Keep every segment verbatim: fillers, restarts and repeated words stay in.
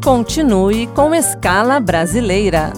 Continue com Escala Brasileira.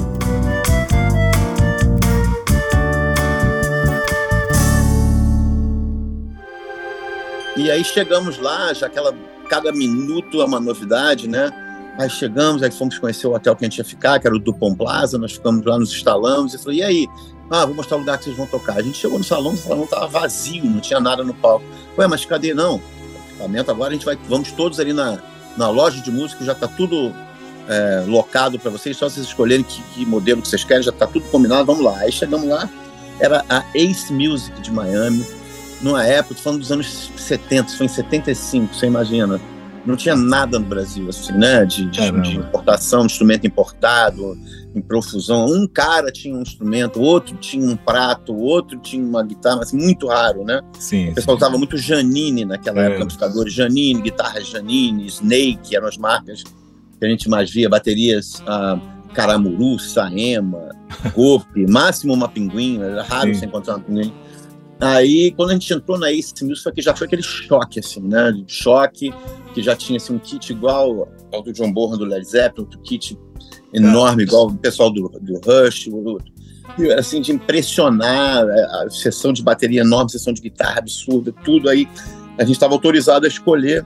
E aí chegamos lá, já aquela, cada minuto é uma novidade, né? Aí chegamos, aí fomos conhecer o hotel que a gente ia ficar, que era o Dupont Plaza, nós ficamos lá, nos instalamos, e falei, e aí? Ah, vou mostrar o lugar que vocês vão tocar. A gente chegou no salão, o salão estava vazio, não tinha nada no palco. Ué, mas cadê? Não, equipamento, agora a gente vai, vamos todos ali na, na loja de música, já está tudo é, locado para vocês, só vocês escolherem que, que modelo que vocês querem, já está tudo combinado, vamos lá. Aí chegamos lá, era a Ace Music de Miami, numa época, falando dos anos setenta, foi em setenta e cinco, você imagina. Não tinha nada no Brasil, assim, né? De, de, de importação, instrumento importado, em profusão. Um cara tinha um instrumento, outro tinha um prato, outro tinha uma guitarra, assim, muito raro, né? Sim, o pessoal sim. usava muito Janine naquela é. época, amplificadores Janine, guitarras Janine, Snake, eram as marcas que a gente mais via, baterias ah, Caramuru, Saema, Golpe, máximo uma Pinguim, era raro sim. você encontrar uma Pinguim. Aí, quando a gente entrou na Ace Music, foi que já foi aquele choque, assim, né? Choque, que já tinha assim, um kit igual ao do John Bonham, do Led Zeppelin, outro kit enorme, igual o pessoal do, do Rush, assim, de impressionar, a sessão de bateria enorme, sessão de guitarra absurda, tudo. Aí a gente estava autorizado a escolher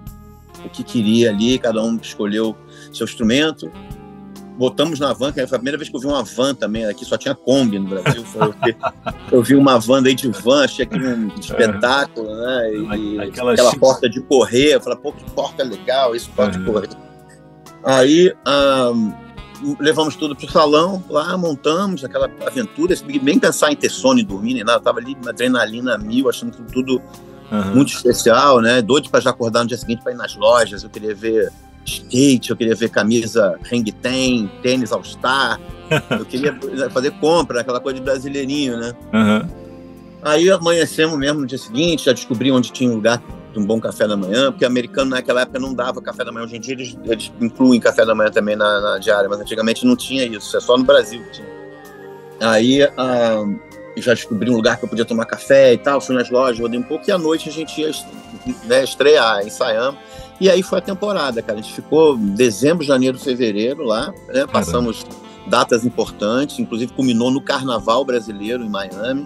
o que queria ali, cada um escolheu seu instrumento. Botamos na van, que foi a primeira vez que eu vi uma van também, aqui só tinha Kombi no Brasil, foi, eu, vi, eu vi uma van daí de van, achei aquilo um espetáculo, né, e aquela, aquela porta de correr, eu falei, pô, que porta legal, isso, porta uhum. de correr. Aí, um, levamos tudo pro salão, lá montamos aquela aventura, nem pensar em ter sono e dormir, nem nada, eu tava ali na adrenalina mil, achando que tudo uhum. muito especial, né, doido para já acordar no dia seguinte para ir nas lojas, eu queria ver skate, eu queria ver camisa Hang Ten, tênis All Star, eu queria fazer compra, aquela coisa de brasileirinho, né? Uhum. Aí amanhecemos mesmo no dia seguinte, já descobri onde tinha um lugar de um bom café da manhã, porque americano naquela época não dava café da manhã, hoje em dia eles, eles incluem café da manhã também na, na diária, mas antigamente não tinha isso, é só no Brasil que tinha. Aí ah, já descobri um lugar que eu podia tomar café e tal, fui nas lojas, rodei um pouco, e à noite a gente ia, né, estrear, ensaiamos. E aí foi a temporada, cara. A gente ficou dezembro, janeiro, fevereiro lá, né? Passamos datas importantes, inclusive culminou no Carnaval Brasileiro em Miami.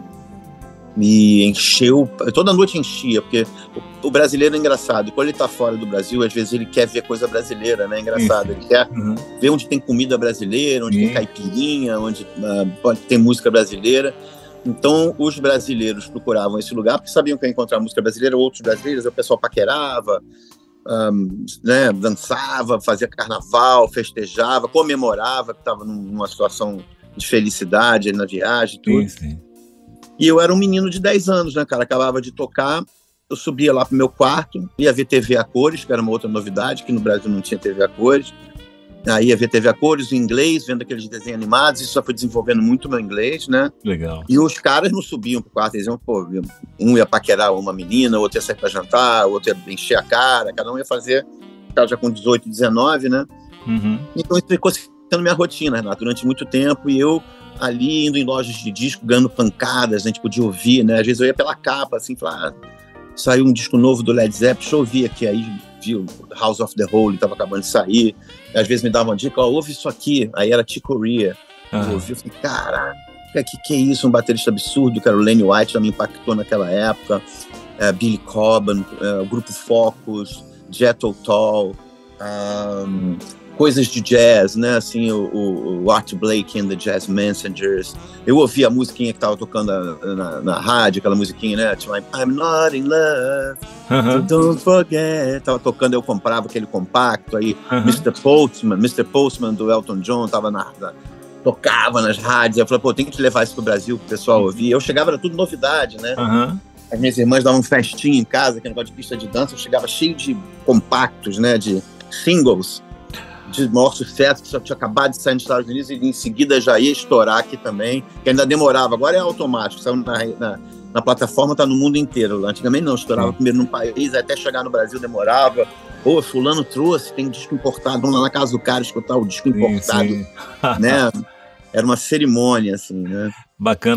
Me encheu, toda noite enchia, porque o brasileiro é engraçado. Quando ele tá fora do Brasil, às vezes ele quer ver coisa brasileira, né? Engraçado. Ele quer uhum. ver onde tem comida brasileira, onde uhum. tem caipirinha, onde uh, tem música brasileira. Então, os brasileiros procuravam esse lugar, porque sabiam que ia encontrar música brasileira, outros brasileiros, o pessoal paquerava, Um, né, dançava, fazia carnaval, festejava, comemorava que estava numa situação de felicidade na viagem, tudo. Sim, sim. E eu era um menino de dez anos, né, cara, acabava de tocar, eu subia lá pro meu quarto, ia ver T V a cores, que era uma outra novidade, que no Brasil não tinha T V a cores. Aí ia ver T V a cores em inglês, vendo aqueles desenhos animados, isso só foi desenvolvendo muito o meu inglês, né? Legal. E os caras não subiam pro quarto, eles iam, pô, um ia paquerar uma menina, outro ia sair pra jantar, outro ia encher a cara, cada um ia fazer, cara já com dezoito, dezenove, né? Uhum. Então isso ficou sendo minha rotina, Renato, durante muito tempo, e eu ali indo em lojas de disco, ganhando pancadas, a gente podia ouvir, né? Às vezes eu ia pela capa, assim, falar, ah, saiu um disco novo do Led Zeppelin, deixa eu ouvir aqui, aí viu, House of the Holy, estava acabando de sair, às vezes me dava uma dica, ó, ouve isso aqui, aí era Chick Corea, ah. eu ouvi, eu falei, caraca, que que é isso, um baterista absurdo, que era o Lenny White, também impactou naquela época, é, Billy Cobham, é, o Grupo Focus, Jethro Tull, um, coisas de jazz, né, assim, o, o, o Art Blakey and the Jazz Messengers. Eu ouvia a musiquinha que tava tocando na, na, na rádio, aquela musiquinha, né, tipo, I'm not in love, uh-huh. so don't forget. Tava tocando, eu comprava aquele compacto, aí uh-huh. mister Postman, mister Postman do Elton John, tava na, na, tocava nas rádios, eu falei, pô, tem que levar isso pro Brasil, pro pessoal ouvir. Eu chegava, era tudo novidade, né. Uh-huh. As minhas irmãs davam um festinha em casa, aquele negócio de pista de dança, eu chegava cheio de compactos, né, de singles, de maior sucesso, que só tinha acabado de sair nos Estados Unidos e em seguida já ia estourar aqui também, que ainda demorava, agora é automático, saiu na, na, na plataforma, tá no mundo inteiro. Antigamente não, estourava Sim. primeiro num país, até chegar no Brasil demorava. Pô, fulano trouxe, tem disco importado, vamos lá na casa do cara escutar o disco importado, sim, sim. né? Era uma cerimônia, assim, né? Bacana.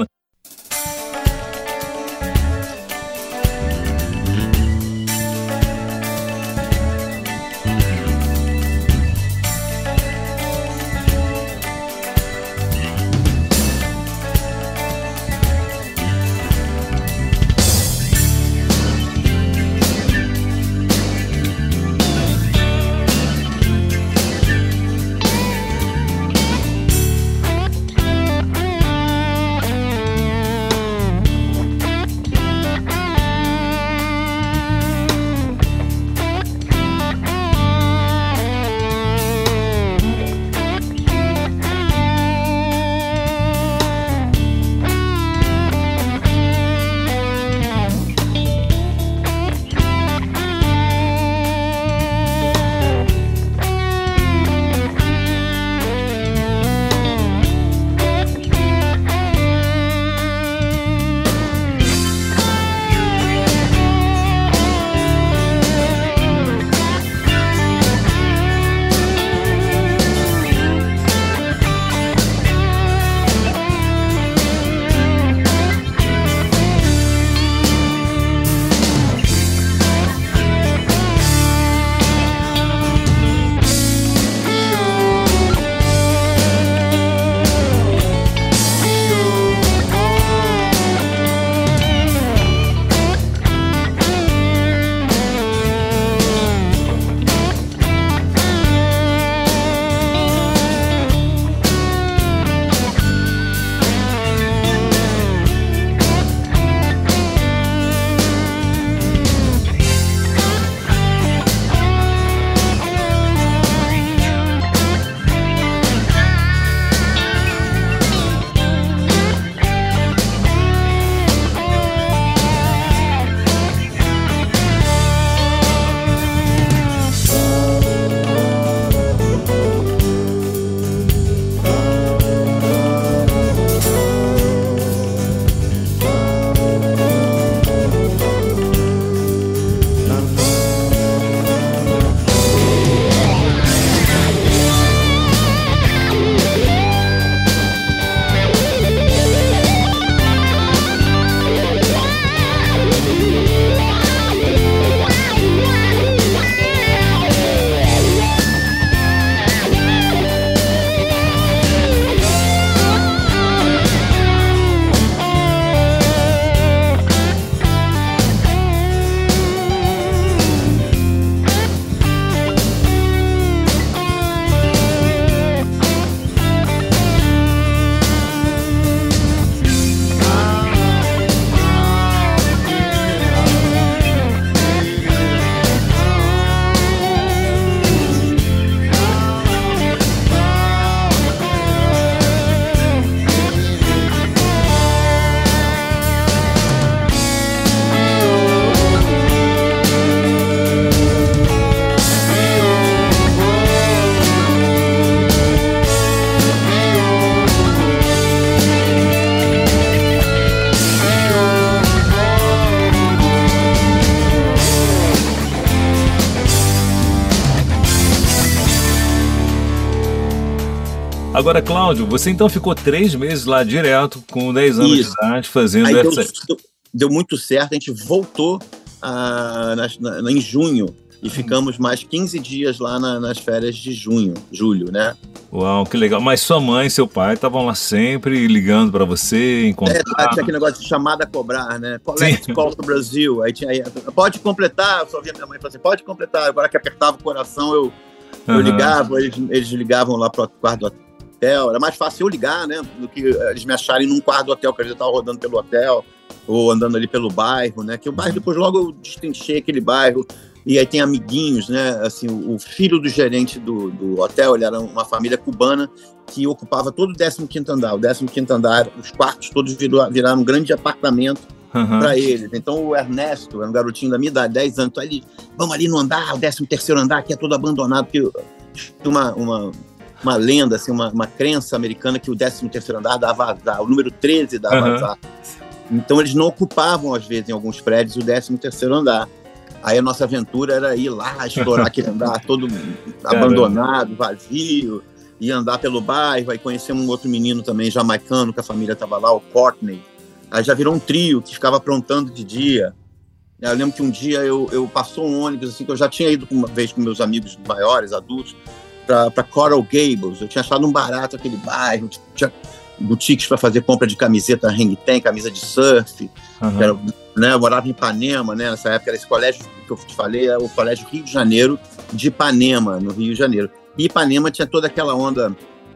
Agora, Cláudio, você então ficou três meses lá direto, com dez anos Isso. de idade, fazendo Aí essa... Deu, deu muito certo, a gente voltou ah, na, na, em junho, e ficamos mais quinze dias lá na, nas férias de junho, julho, né? Uau, que legal. Mas sua mãe e seu pai estavam lá sempre ligando para você, encontrar... É, tinha aquele negócio de chamada a cobrar, né? Collect call do Brasil. Aí tinha aí, pode completar, eu só via minha mãe falando assim, pode completar. Agora que apertava o coração, eu, eu uhum. ligava, eles, eles ligavam lá para o quarto do hotel. Era mais fácil eu ligar, né? Do que eles me acharem num quarto do hotel, que eles estavam rodando pelo hotel, ou andando ali pelo bairro, né? Que o bairro, depois logo eu destrinchei aquele bairro. E aí tem amiguinhos, né? Assim, o, o filho do gerente do, do hotel, ele era uma família cubana que ocupava todo o décimo quinto andar. O décimo quinto andar, os quartos todos virou, viraram um grande apartamento uhum. para eles. Então o Ernesto, era um garotinho da minha idade, dez anos, então ele, vamos ali no andar, o décimo terceiro andar, que é todo abandonado, porque uma, uma, uma lenda, assim, uma, uma crença americana que o décimo terceiro andar dava azar, o número treze dava uhum. azar. Então eles não ocupavam, às vezes, em alguns prédios, o décimo terceiro andar. Aí a nossa aventura era ir lá, explorar aquele andar todo abandonado, vazio, e andar pelo bairro. Aí conhecemos um outro menino também, jamaicano, que a família estava lá, o Courtney. Aí já virou um trio que ficava aprontando de dia. Eu lembro que um dia eu, eu passou um ônibus, assim, que eu já tinha ido uma vez com meus amigos maiores, adultos, para Coral Gables. Eu tinha achado um barato aquele bairro, tinha boutiques para fazer compra de camiseta hang ten, camisa de surf, uhum. era, né, eu morava em Ipanema, né, nessa época era esse colégio que eu te falei, era o Colégio Rio de Janeiro de Ipanema, no Rio de Janeiro. E Ipanema tinha toda aquela onda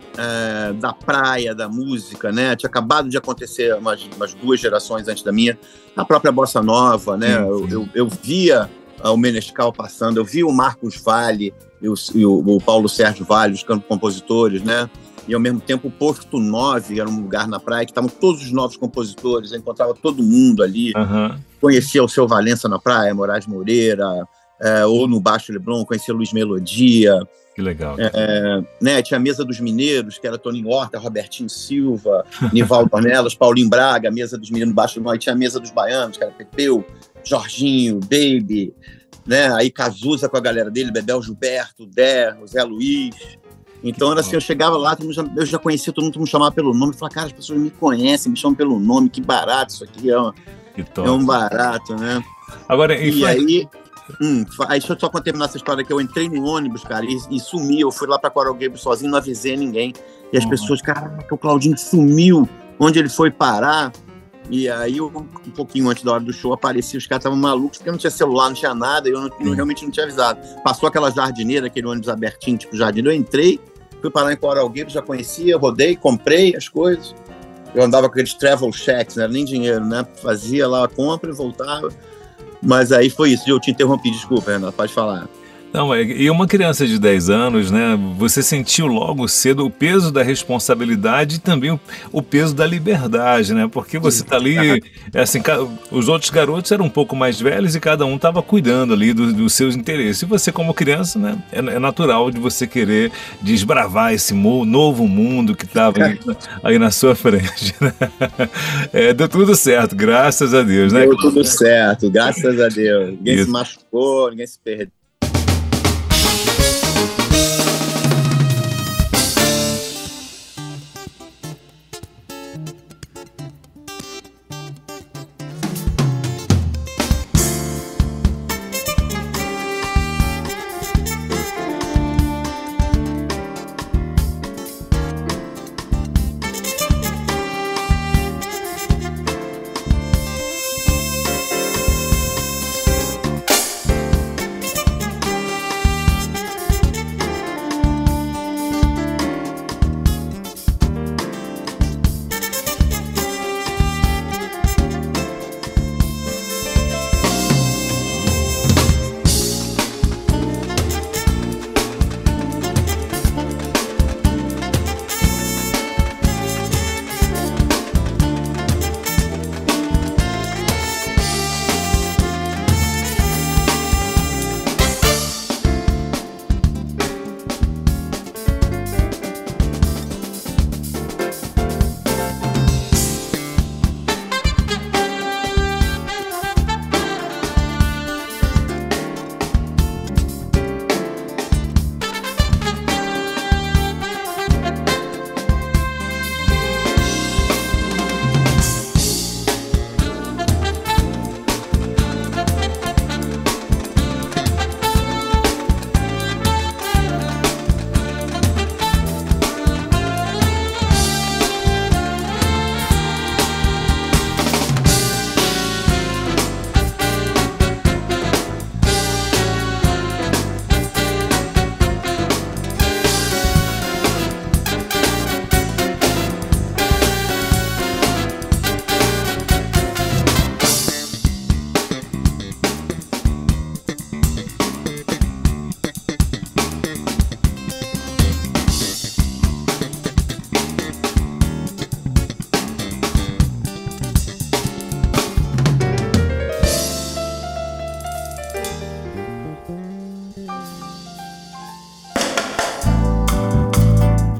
é, da praia, da música, né, tinha acabado de acontecer umas, umas duas gerações antes da minha, a própria Bossa Nova, né, sim, sim. Eu, eu, eu via o Menescal passando, eu via o Marcos Valle e o, e o, o Paulo Sérgio Valle, os compositores, né, e ao mesmo tempo o Posto nove era um lugar na praia que estavam todos os novos compositores, eu encontrava todo mundo ali, uhum. conhecia o Seu Valença na praia, Moraes Moreira, é, ou no Baixo Leblon, conhecia Luiz Melodia. Que legal. É, né, tinha a Mesa dos Mineiros, que era Toninho Horta, Robertinho Silva, Nivaldo Ornelas, Paulinho Braga, a Mesa dos Meninos do Baixo Leblon, aí tinha a Mesa dos Baianos, que era Pepeu, Jorginho, Baby, né, aí Cazuza com a galera dele, Bebel Gilberto, Der, Zé Luiz. Então era assim, eu chegava lá, eu já conhecia todo mundo, todo mundo me chamava pelo nome, eu falava, cara, as pessoas me conhecem, me chamam pelo nome, que barato isso aqui, é um, é um barato, né? Agora, e, e aí, hum, aí deixa eu só terminar essa história, que eu entrei no ônibus, cara, e, e sumi, eu fui lá pra Coral Gables sozinho, não avisei ninguém, e as uhum. pessoas, caraca, o Claudinho sumiu, onde ele foi parar? E aí, um pouquinho antes da hora do show, aparecia, os caras estavam malucos, porque não tinha celular, não tinha nada, e eu não, não, realmente não tinha avisado. Passou aquela jardineira, aquele ônibus abertinho, tipo jardineira, eu entrei, fui parar em Coral Gables, já conhecia, rodei, comprei as coisas. Eu andava com aqueles travel checks, não era nem dinheiro, né? Fazia lá a compra e voltava. Mas aí foi isso, eu te interrompi, desculpa, Renato, pode falar. Não, e uma criança de dez anos, né, você sentiu logo cedo o peso da responsabilidade e também o, o peso da liberdade, né, porque você tá ali, assim, os outros garotos eram um pouco mais velhos e cada um estava cuidando ali do, dos seus interesses, e você como criança, né, é, é natural de você querer desbravar esse mo, novo mundo que estava aí, aí na sua frente, né? É, deu tudo certo, graças a Deus, né? Deu tudo certo, graças a Deus, ninguém Isso. se machucou, ninguém se perdeu.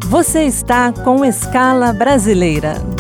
Você está com Escala Brasileira.